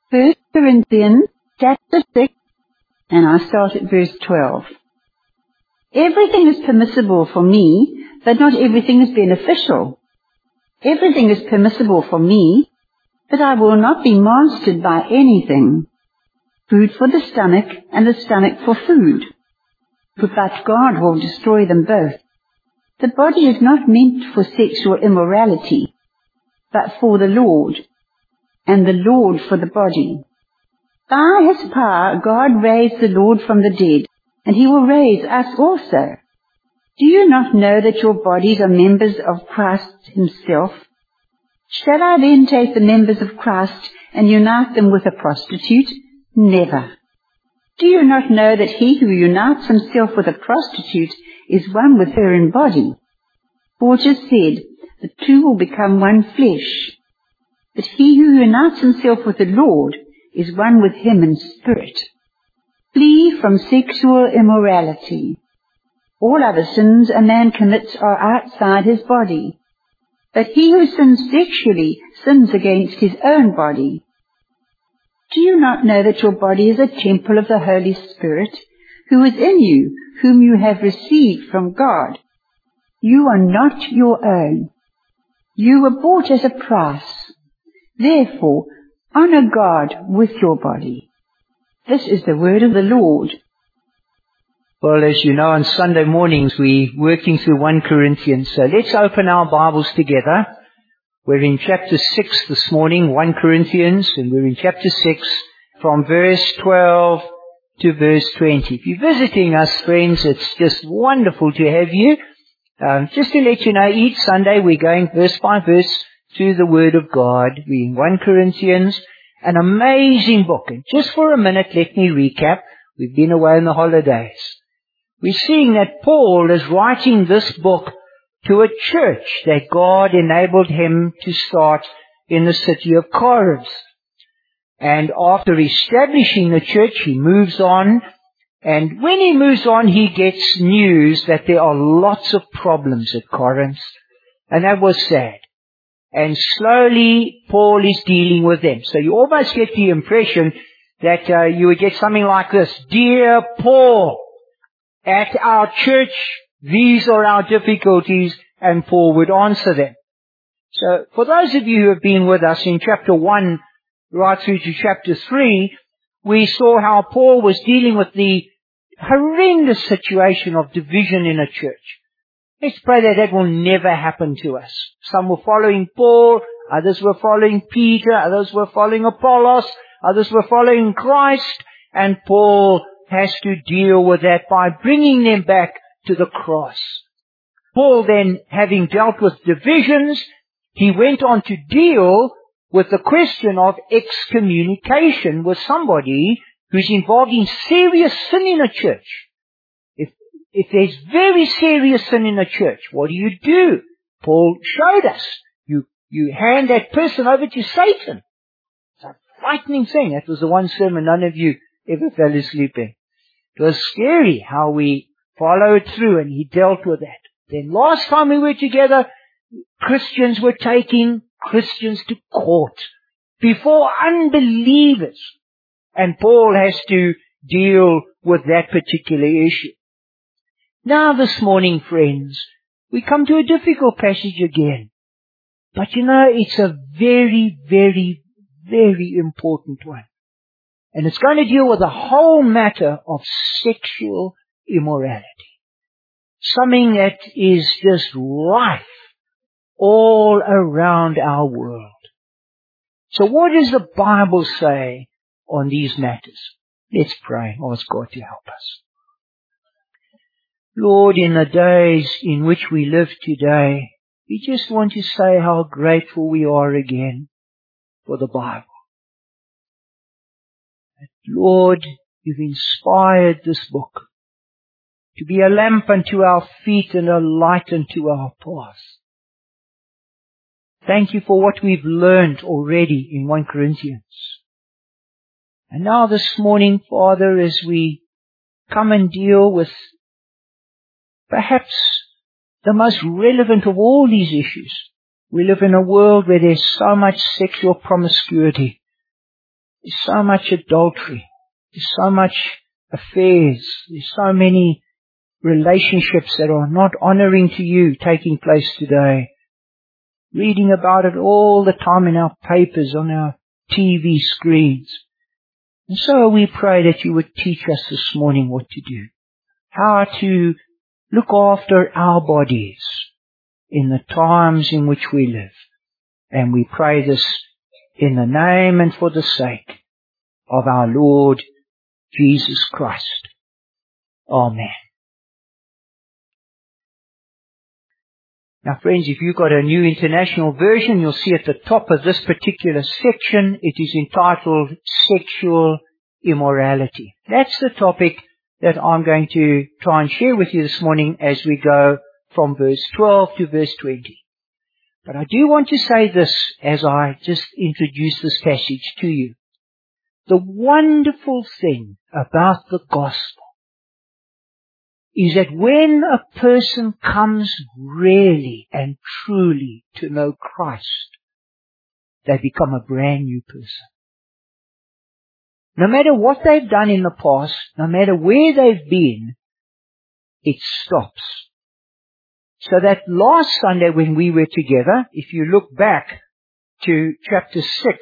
1 Corinthians chapter 6, and I start at verse 12. Everything is permissible for me, but not everything is beneficial. Everything is permissible for me, but I will not be mastered by anything. Food for the stomach, and the stomach for food. But God will destroy them both. The body is not meant for sexual immorality, but for the Lord, and the Lord for the body. By his power God raised the Lord from the dead, and he will raise us also. Do you not know that your bodies are members of Christ himself? Shall I then take the members of Christ and unite them with a prostitute? Never. Do you not know that he who unites himself with a prostitute is one with her in body? For it is said, the two will become one flesh. But he who unites himself with the Lord is one with him in spirit. Flee from sexual immorality. All other sins a man commits are outside his body, but he who sins sexually sins against his own body. Do you not know that your body is a temple of the Holy Spirit, who is in you, whom you have received from God? You are not your own. You were bought at a price. Therefore, honor God with your body. This is the word of the Lord. Well, as you know, on Sunday mornings we're working through 1 Corinthians. So let's open our Bibles together. We're in chapter 6 this morning, 1 Corinthians, and we're in chapter 6 from verse 12 to verse 20. If you're visiting us, friends, it's just wonderful to have you. Just to let you know, each Sunday we're going verse by verse through the Word of God. We're in 1 Corinthians, an amazing book. And just for a minute, let me recap. We've been away on the holidays. We're seeing that Paul is writing this book to a church that God enabled him to start in the city of Corinth. And after establishing the church, he moves on. And when he moves on, he gets news that there are lots of problems at Corinth. And that was sad. And slowly, Paul is dealing with them. So you almost get the impression that you would get something like this. Dear Paul, at our church, these are our difficulties, and Paul would answer them. So for those of you who have been with us in chapter 1 right through to chapter 3, we saw how Paul was dealing with the horrendous situation of division in a church. Let's pray that that will never happen to us. Some were following Paul, others were following Peter, others were following Apollos, others were following Christ, and Paul has to deal with that by bringing them back to the cross. Paul then, having dealt with divisions, he went on to deal with the question of excommunication with somebody who's involved in serious sin in a church. If there's very serious sin in a church, what do? Paul showed us. You hand that person over to Satan. It's a frightening thing. That was the one sermon none of you ever fell asleep in. It was scary how we followed through, and he dealt with that. Then last time we were together, Christians were taking Christians to court before unbelievers. And Paul has to deal with that particular issue. Now this morning, friends, we come to a difficult passage again. But you know, it's a very, very, very important one. And it's going to deal with the whole matter of sexual immorality. Something that is just rife all around our world. So what does the Bible say on these matters? Let's pray. Ask God to help us. Lord, in the days in which we live today, we just want to say how grateful we are again for the Bible. Lord, you've inspired this book to be a lamp unto our feet and a light unto our path. Thank you for what we've learned already in 1 Corinthians. And now this morning, Father, as we come and deal with perhaps the most relevant of all these issues. We live in a world where there's so much sexual promiscuity. There's so much adultery. There's so much affairs. There's so many relationships that are not honoring to you taking place today. Reading about it all the time in our papers, on our TV screens. And so we pray that you would teach us this morning what to do. How to look after our bodies in the times in which we live. And we pray this in the name and for the sake of our Lord Jesus Christ. Amen. Now friends, if you've got a New International Version, you'll see at the top of this particular section, it is entitled Sexual Immorality. That's the topic that I'm going to try and share with you this morning as we go from verse 12 to verse 20. But I do want to say this as I just introduce this passage to you. The wonderful thing about the gospel is that when a person comes really and truly to know Christ, they become a brand new person. No matter what they've done in the past, no matter where they've been, it stops. So that last Sunday when we were together, if you look back to chapter 6,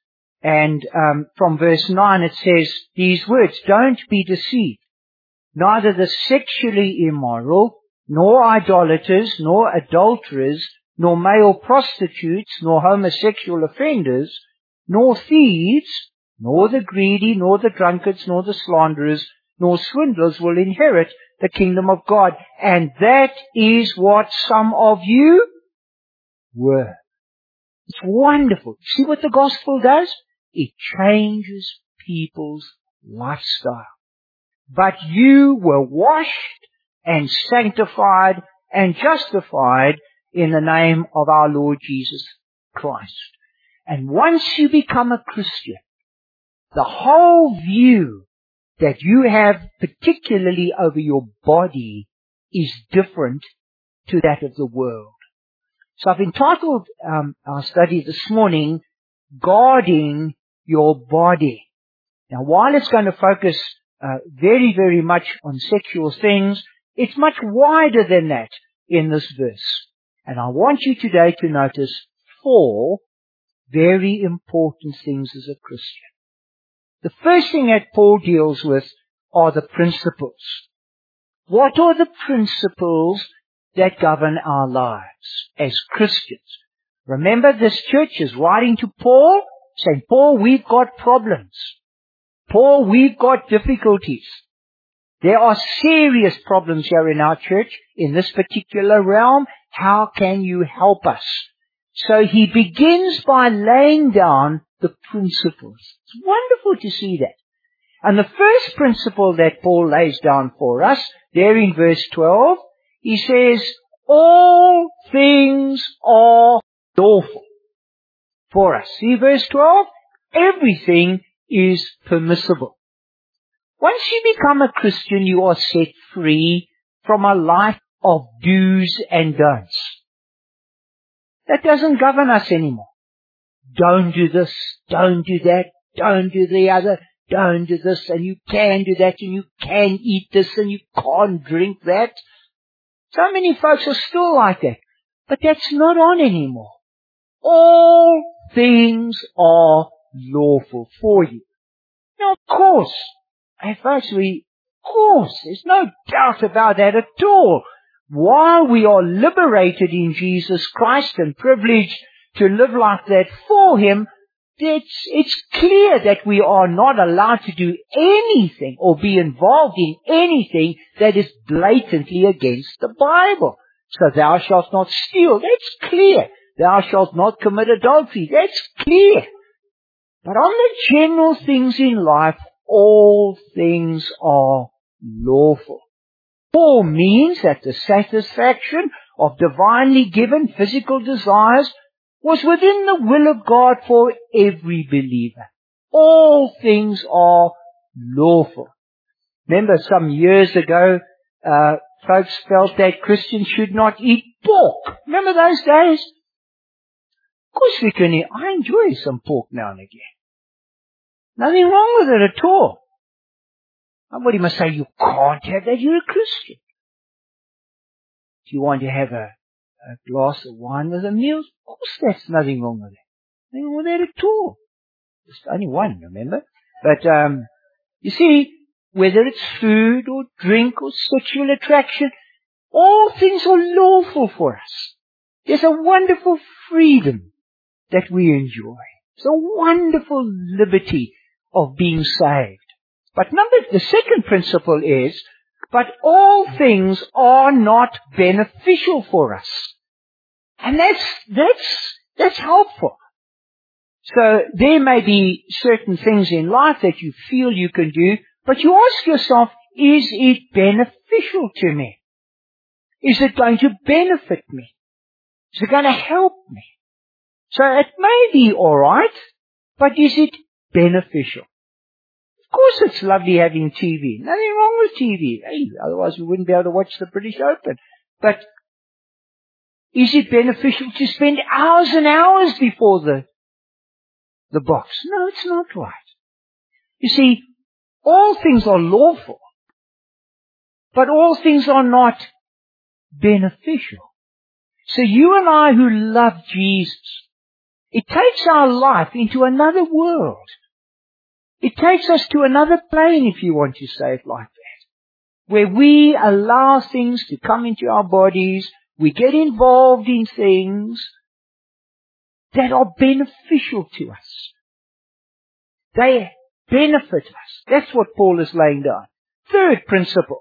and from verse 9 it says these words, "Don't be deceived. Neither the sexually immoral, nor idolaters, nor adulterers, nor male prostitutes, nor homosexual offenders, nor thieves, nor the greedy, nor the drunkards, nor the slanderers, nor swindlers will inherit the kingdom of God." And that is what some of you were. It's wonderful. See what the gospel does? It changes people's lifestyle. But you were washed and sanctified and justified in the name of our Lord Jesus Christ. And once you become a Christian, the whole view that you have particularly over your body is different to that of the world. So I've entitled our study this morning, Guarding Your Body. Now while it's going to focus very, very much on sexual things, it's much wider than that in this verse. And I want you today to notice 4 very important things as a Christian. The first thing that Paul deals with are the principles. What are the principles that govern our lives as Christians? Remember, this church is writing to Paul, saying, Paul, we've got problems. Paul, we've got difficulties. There are serious problems here in our church, in this particular realm. How can you help us? So he begins by laying down the principles. It's wonderful to see that. And the first principle that Paul lays down for us, there in verse 12, he says, all things are lawful for us. See verse 12? Everything is permissible. Once you become a Christian, you are set free from a life of do's and don'ts. That doesn't govern us anymore. Don't do this, don't do that, don't do the other, don't do this, and you can do that, and you can eat this, and you can't drink that. So many folks are still like that. But that's not on anymore. All things are lawful for you. Now, of course, hey folks, there's no doubt about that at all. While we are liberated in Jesus Christ and privileged to live like that for Him, it's clear that we are not allowed to do anything or be involved in anything that is blatantly against the Bible. So thou shalt not steal, that's clear. Thou shalt not commit adultery, that's clear. But on the general things in life, all things are lawful. Paul means that the satisfaction of divinely given physical desires was within the will of God for every believer. All things are lawful. Remember some years ago, folks felt that Christians should not eat pork. Remember those days? Of course we can eat. I enjoy some pork now and again. Nothing wrong with it at all. Nobody must say you can't have that. You're a Christian. If you want to have a glass of wine with a meal, of course there's nothing wrong with it. Nothing wrong with that at all. Just only one, remember? But, you see, whether it's food or drink or sexual attraction, all things are lawful for us. There's a wonderful freedom that we enjoy. It's a wonderful liberty of being saved. But the second principle is, but all things are not beneficial for us. And that's helpful. So there may be certain things in life that you feel you can do, but you ask yourself, is it beneficial to me? Is it going to benefit me? Is it going to help me? So it may be alright, but is it beneficial? Of course it's lovely having TV. Nothing wrong with TV. Hey, otherwise we wouldn't be able to watch the British Open. But is it beneficial to spend hours and hours before the box? No, it's not right. You see, all things are lawful, but all things are not beneficial. So you and I who love Jesus, it takes our life into another world. It takes us to another plane, if you want to say it like that, where we allow things to come into our bodies, we get involved in things that are beneficial to us. They benefit us. That's what Paul is laying down. Third principle,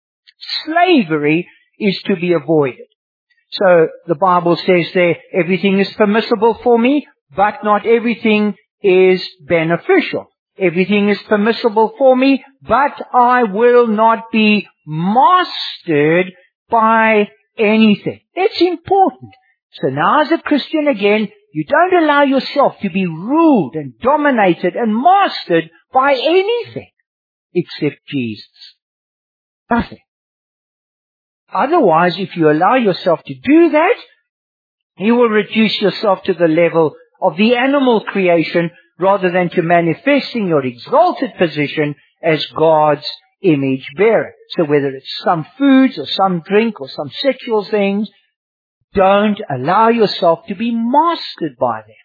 slavery is to be avoided. So the Bible says there, everything is permissible for me, but not everything is beneficial. Everything is permissible for me, but I will not be mastered by anything. That's important. So now as a Christian again, you don't allow yourself to be ruled and dominated and mastered by anything except Jesus. Nothing. Otherwise, if you allow yourself to do that, you will reduce yourself to the level of the animal creation rather than to manifesting your exalted position as God's image bearer. So whether it's some foods or some drink or some sexual things, don't allow yourself to be mastered by them.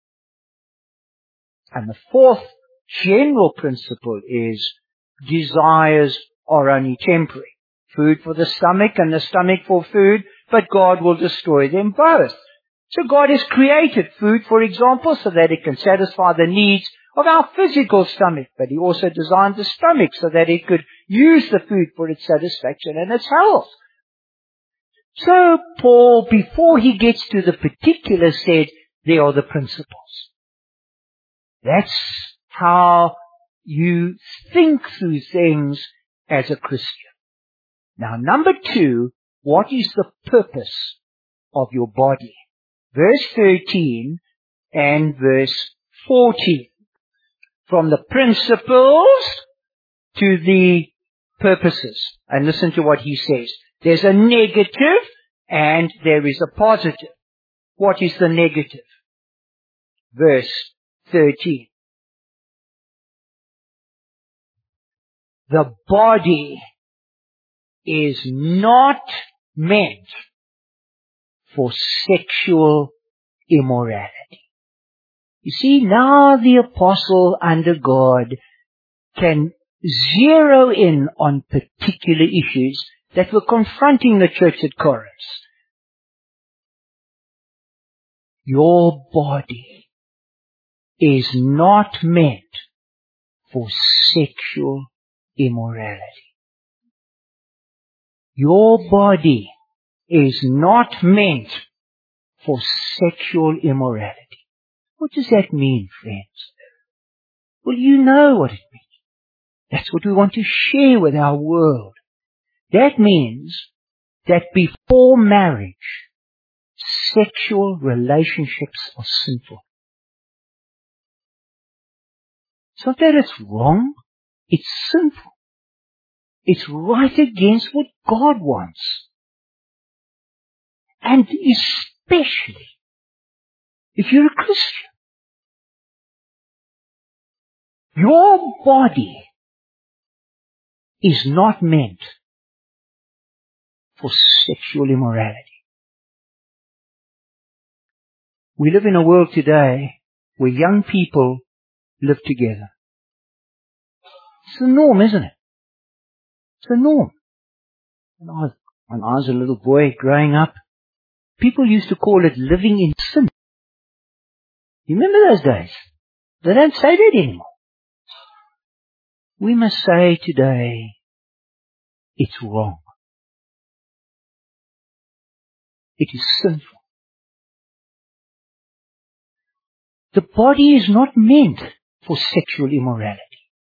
And the fourth general principle is desires are only temporary. Food for the stomach and the stomach for food, but God will destroy them both. So God has created food, for example, so that it can satisfy the needs of our physical stomach, but He also designed the stomach so that it could use the food for its satisfaction and its health. So Paul, before he gets to the particulars, said, there are the principles. That's how you think through things as a Christian. Now, number 2, what is the purpose of your body? Verse 13 and verse 14. From the principles to the purposes. And listen to what he says. There's a negative and there is a positive. What is the negative? Verse 13. The body is not meant for sexual immorality. You see, now the apostle under God can zero in on particular issues that were confronting the church at Corinth. Your body is not meant for sexual immorality. Your body is not meant for sexual immorality. What does that mean, friends? Well, you know what it means. That's what we want to share with our world. That means that before marriage, sexual relationships are sinful. It's not that it's wrong, it's sinful. It's right against what God wants. And especially if you're a Christian. Your body is not meant for sexual immorality. We live in a world today where young people live together. It's the norm, isn't it? It's the norm. When I was a little boy growing up, people used to call it living in sin. You remember those days? They don't say that anymore. We must say today, it's wrong. It is sinful. The body is not meant for sexual immorality.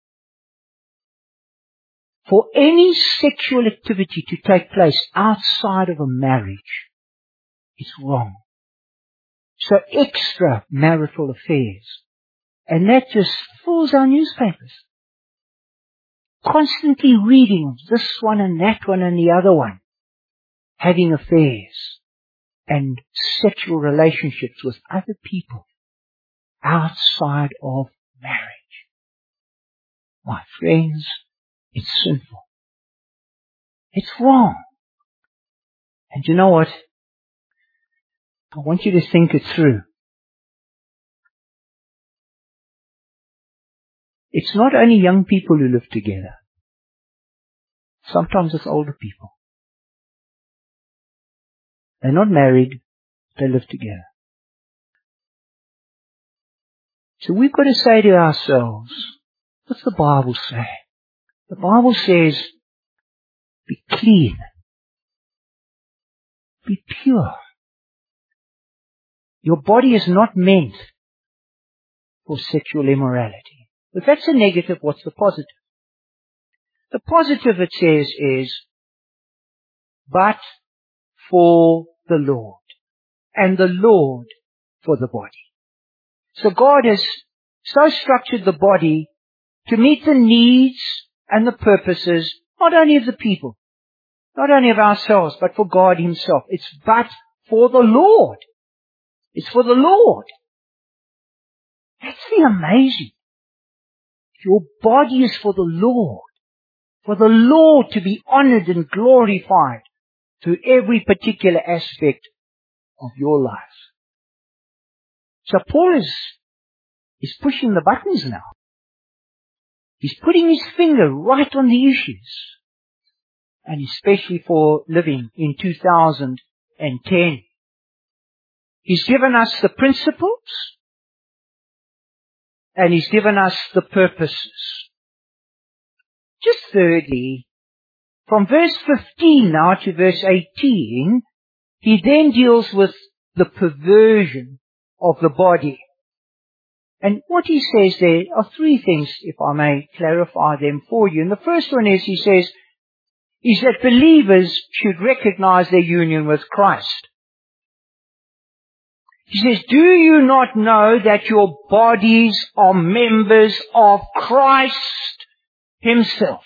For any sexual activity to take place outside of a marriage is wrong. So extramarital affairs, and that just fills our newspapers. Constantly reading this one and that one and the other one, having affairs and sexual relationships with other people outside of marriage. My friends, it's sinful. It's wrong. And you know what? I want you to think it through. It's not only young people who live together. Sometimes it's older people. They're not married, they live together. So we've got to say to ourselves, what's the Bible say? The Bible says, be clean. Be pure. Your body is not meant for sexual immorality. If that's a negative, what's the positive? The positive, it says, is, but for the Lord, and the Lord for the body. So God has so structured the body to meet the needs and the purposes, not only of the people, not only of ourselves, but for God Himself. It's but for the Lord. It's for the Lord. That's the amazing. Your body is for the Lord to be honored and glorified through every particular aspect of your life. So Paul is pushing the buttons now. He's putting his finger right on the issues. And especially for living in 2010. He's given us the principles. And He's given us the purposes. Just thirdly, from verse 15 now to verse 18, he then deals with the perversion of the body. And what he says there are three things, if I may clarify them for you. And the first one is, he says, is that believers should recognize their union with Christ. He says, do you not know that your bodies are members of Christ Himself?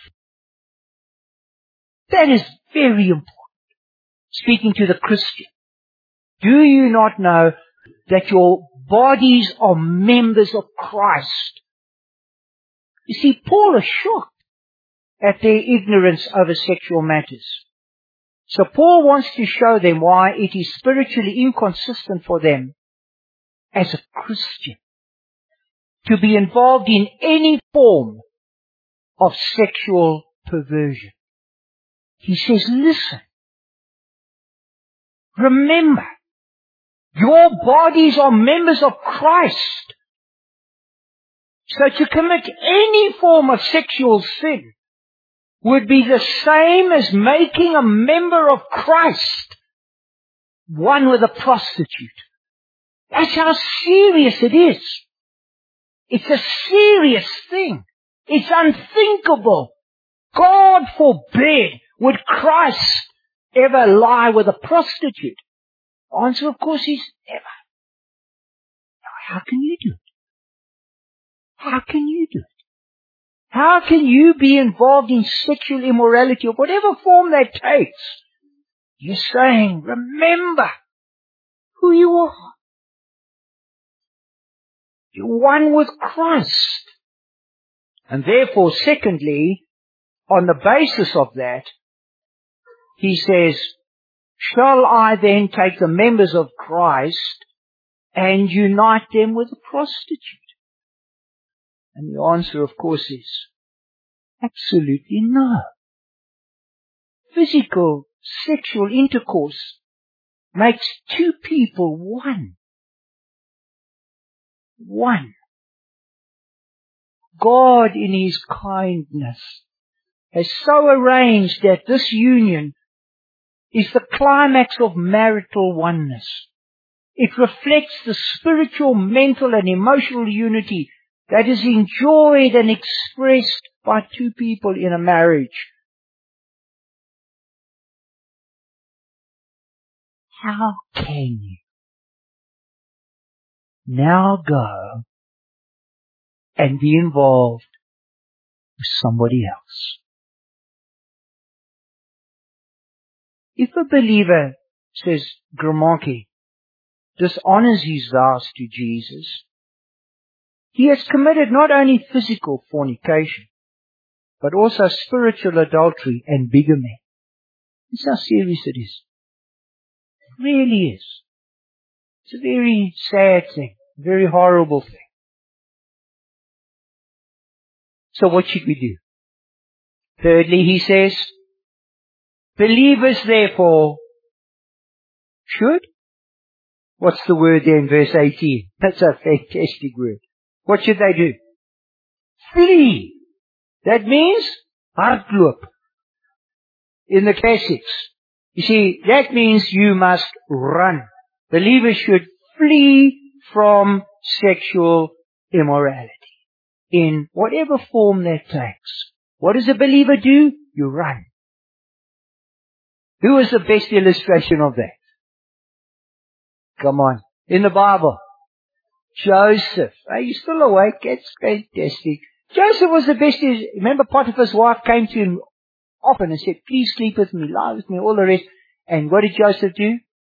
That is very important. Speaking to the Christian. Do you not know that your bodies are members of Christ? You see, Paul is shocked at their ignorance over sexual matters. So Paul wants to show them why it is spiritually inconsistent for them as a Christian to be involved in any form of sexual perversion. He says, listen, remember, your bodies are members of Christ. So to commit any form of sexual sin would be the same as making a member of Christ one with a prostitute. That's how serious it is. It's a serious thing. It's unthinkable. God forbid would Christ ever lie with a prostitute. The answer, of course, is never. Now, how can you do it? How can you do it? How can you be involved in sexual immorality of whatever form that takes? You're saying, remember who you are. You're one with Christ. And therefore, secondly, on the basis of that, he says, shall I then take the members of Christ and unite them with a prostitute? And the answer, of course, is absolutely no. Physical, sexual intercourse makes two people one. One. God, in His kindness, has so arranged that this union is the climax of marital oneness. It reflects the spiritual, mental, and emotional unity that is enjoyed and expressed by two people in a marriage. How can you now go and be involved with somebody else? If a believer, says Grimaldi, dishonors his vows to Jesus, he has committed not only physical fornication, but also spiritual adultery and bigamy. This is how serious it is. It really is. It's a very sad thing, a very horrible thing. So what should we do? Thirdly, he says, believers therefore should. What's the word there in verse 18? That's a fantastic word. What should they do? Flee. That means hardloop. In the classics. You see, that means you must run. Believers should flee from sexual immorality. In whatever form that takes. What does a believer do? You run. Who is the best illustration of that? Come on. In the Bible. Joseph. Are you still awake? That's fantastic. Joseph was the best. Remember Potiphar's wife came to him often and said, please sleep with me, lie with me, all the rest. And what did Joseph do?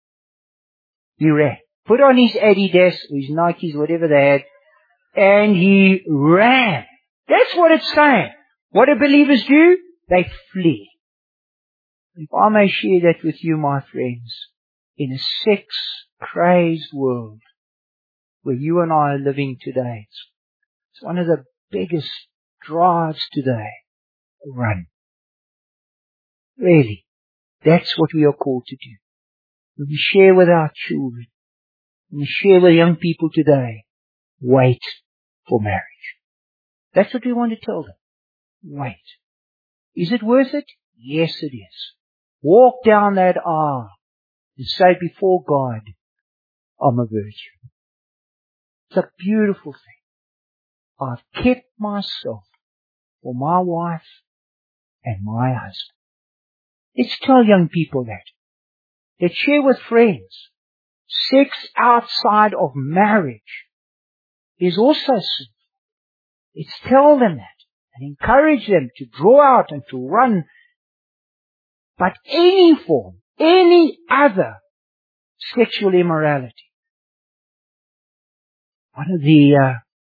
He ran. Put on his Adidas, his Nikes, whatever they had, and he ran. That's what it's saying. What do believers do? They flee. If I may share that with you, my friends, in a sex-crazed world where you and I are living today, it's one of the biggest drives today. Run. Really. That's what we are called to do. When we share with our children, when we share with young people today, wait for marriage. That's what we want to tell them. Wait. Is it worth it? Yes, it is. Walk down that aisle and say before God, I'm a virgin. It's a beautiful thing. I've kept myself for my wife and my husband. Let's tell young people that. Let's share with friends. Sex outside of marriage is also sinful. Let's tell them that and encourage them to draw out and to run. But any form, any other sexual immorality. One of the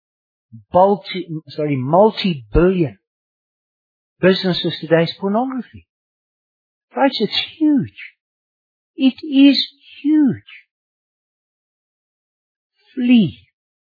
multi-billion businesses today is pornography. Folks, it's huge. It is huge. Flee.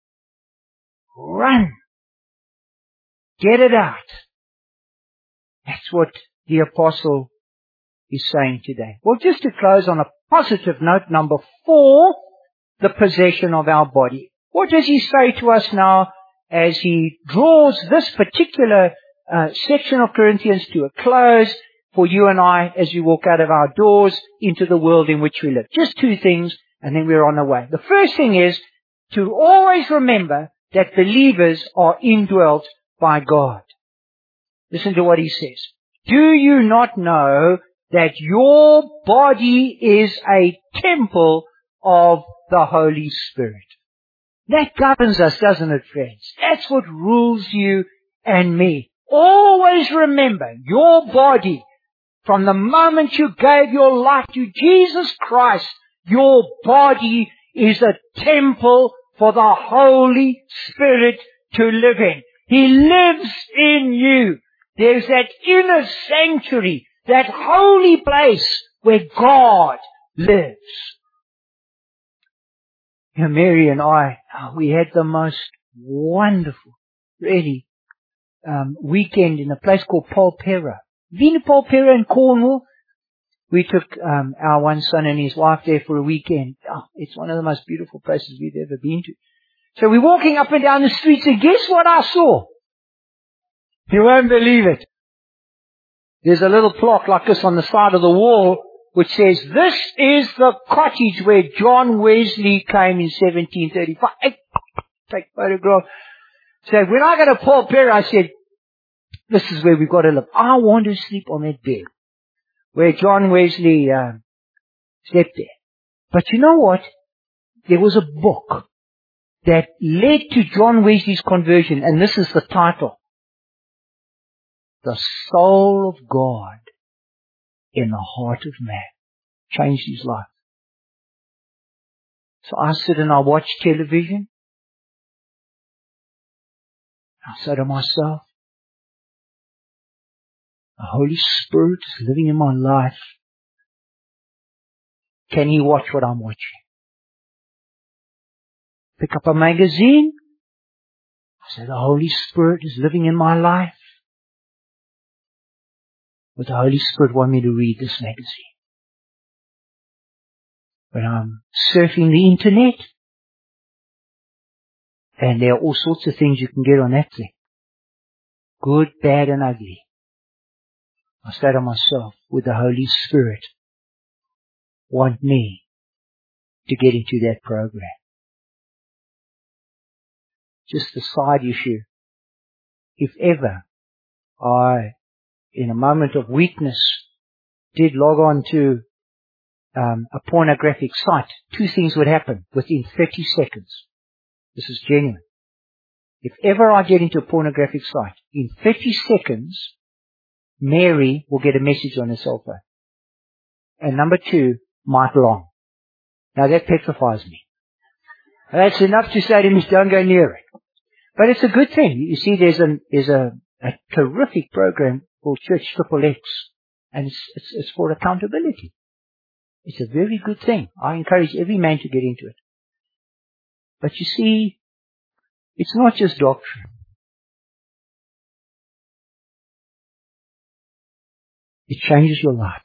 Run. Get it out. That's what the apostle is saying today. Well, just to close on a positive note, number 4, the possession of our body. What does he say to us now as he draws this particular section of Corinthians to a close for you and I as we walk out of our doors into the world in which we live? Just 2 things, and then we're on the way. The first thing is to always remember that believers are indwelt by God. Listen to what he says. Do you not know that your body is a temple of the Holy Spirit? That governs us, doesn't it, friends? That's what rules you and me. Always remember your body. From the moment you gave your life to Jesus Christ, your body is a temple for the Holy Spirit to live in. He lives in you. There's that inner sanctuary, that holy place where God lives. You know, Mary and I, we had the most wonderful, really, weekend in a place called Polperra. Been to Polperra in Cornwall? We took our one son and his wife there for a weekend. Oh, it's one of the most beautiful places we've ever been to. So we're walking up and down the streets, and guess what I saw? You won't believe it. There's a little plaque like this on the side of the wall which says, "This is the cottage where John Wesley came in 1735. Take photograph. So when I got to Polperra, I said, this is where we've got to live. I want to sleep on that bed where John Wesley slept there. But you know what? There was a book that led to John Wesley's conversion, and this is the title. The Soul of God in the Heart of Man. Changed his life. So I sit and I watch television. I say to myself, the Holy Spirit is living in my life. Can He watch what I'm watching? Pick up a magazine. I say, the Holy Spirit is living in my life. Would the Holy Spirit want me to read this magazine? When I'm surfing the internet, and there are all sorts of things you can get on that thing. Good, bad, and ugly. I say to myself, would the Holy Spirit want me to get into that program? Just a side issue. If ever I, in a moment of weakness, did log on to a pornographic site, two things would happen within 30 seconds. This is genuine. If ever I get into a pornographic site, in 30 seconds, Mary will get a message on her cell phone. And number two, Mike Long. Now that petrifies me. That's enough to say to me, don't go near it. But it's a good thing. You see, there's a terrific program called Church XXX, and it's for accountability. It's a very good thing. I encourage every man to get into it. But you see, it's not just doctrine. It changes your life.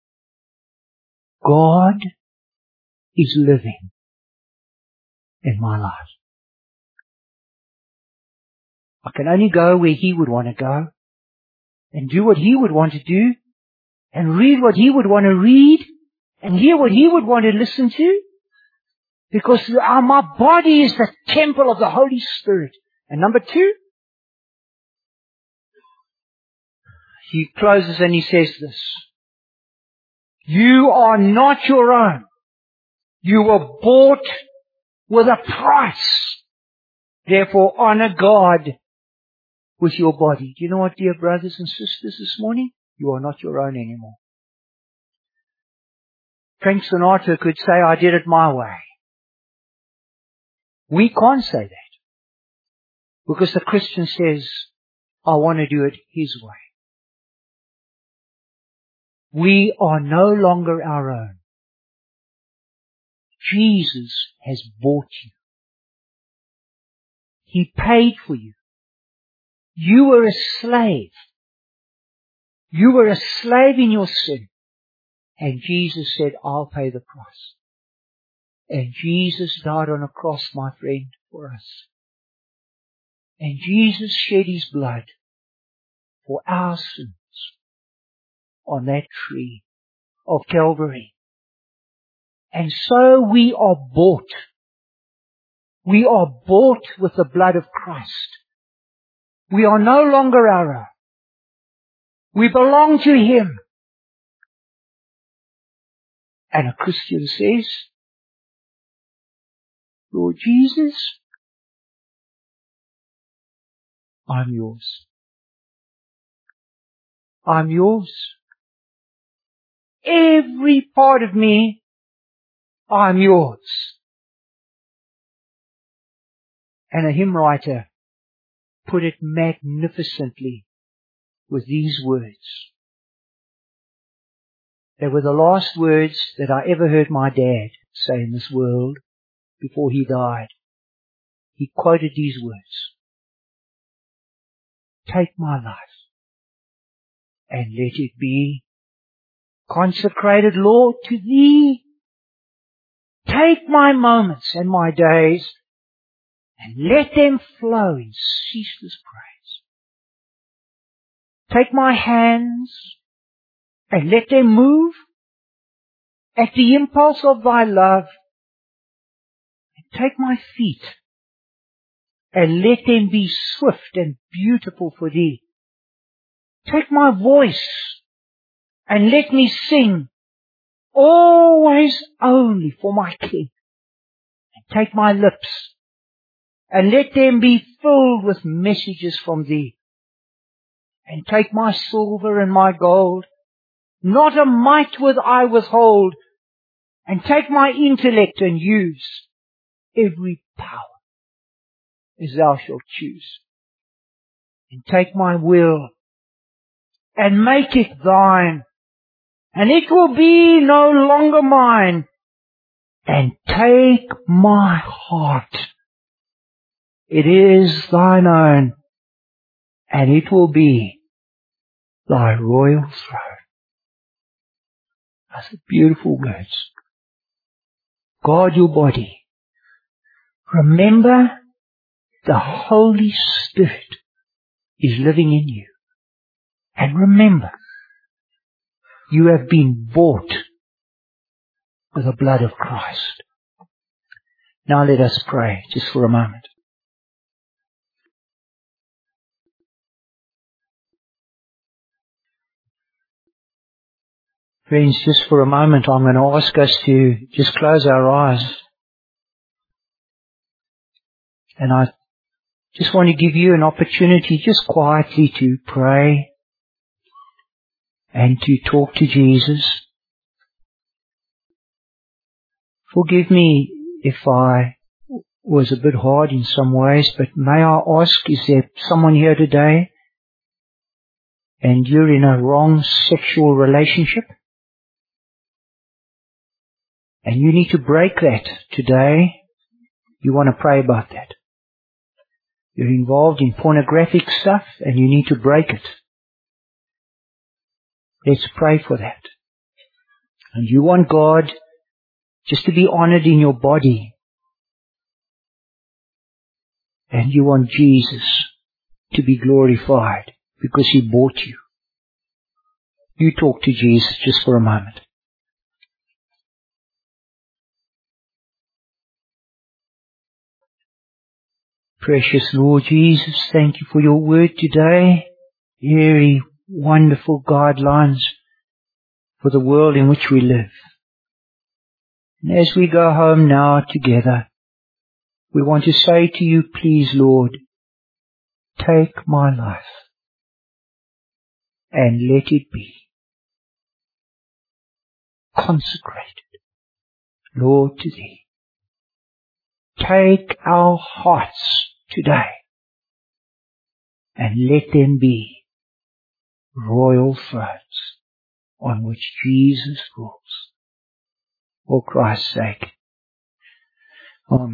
God is living in my life. I can only go where He would want to go, and do what He would want to do, and read what He would want to read, and hear what He would want to listen to, because my body is the temple of the Holy Spirit. And number two, He closes and He says this, you are not your own. You were bought with a price. Therefore, honor God with your body. Do you know what, dear brothers and sisters, this morning? You are not your own anymore. Frank Sinatra could say, I did it my way. We can't say that. Because the Christian says, I want to do it His way. We are no longer our own. Jesus has bought you. He paid for you. You were a slave. You were a slave in your sin. And Jesus said, I'll pay the price. And Jesus died on a cross, my friend, for us. And Jesus shed His blood for our sins on that tree of Calvary. And so we are bought. We are bought with the blood of Christ. We are no longer our own. We belong to Him. And a Christian says, Lord Jesus, I'm yours. I'm yours. Every part of me, I'm yours. And a hymn writer put it magnificently with these words. They were the last words that I ever heard my dad say in this world before he died. He quoted these words. Take my life and let it be consecrated, Lord, to Thee. Take my moments and my days and let them flow in ceaseless praise. Take my hands and let them move at the impulse of Thy love. And take my feet and let them be swift and beautiful for Thee. Take my voice and let me sing always only for my King. And take my lips and let them be filled with messages from Thee. And take my silver and my gold, not a mite would I withhold, and take my intellect and use every power as Thou shalt choose. And take my will and make it Thine, and it will be no longer mine. And take my heart, it is Thine own, and it will be Thy royal throne. That's beautiful words. Guard your body. Remember, the Holy Spirit is living in you. And remember, you have been bought with the blood of Christ. Now let us pray just for a moment. Friends, just for a moment, I'm going to ask us to just close our eyes. And I just want to give you an opportunity just quietly to pray and to talk to Jesus. Forgive me if I was a bit hard in some ways, but may I ask, is there someone here today and you're in a wrong sexual relationship? And you need to break that today. You want to pray about that. You're involved in pornographic stuff and you need to break it. Let's pray for that. And you want God just to be honored in your body. And you want Jesus to be glorified because He bought you. You talk to Jesus just for a moment. Precious Lord Jesus, thank You for Your word today. Very wonderful guidelines for the world in which we live. And as we go home now together, we want to say to You, please Lord, take my life and let it be consecrated, Lord, to Thee. Take our hearts today and let them be royal thrones on which Jesus rules. For Christ's sake. Amen.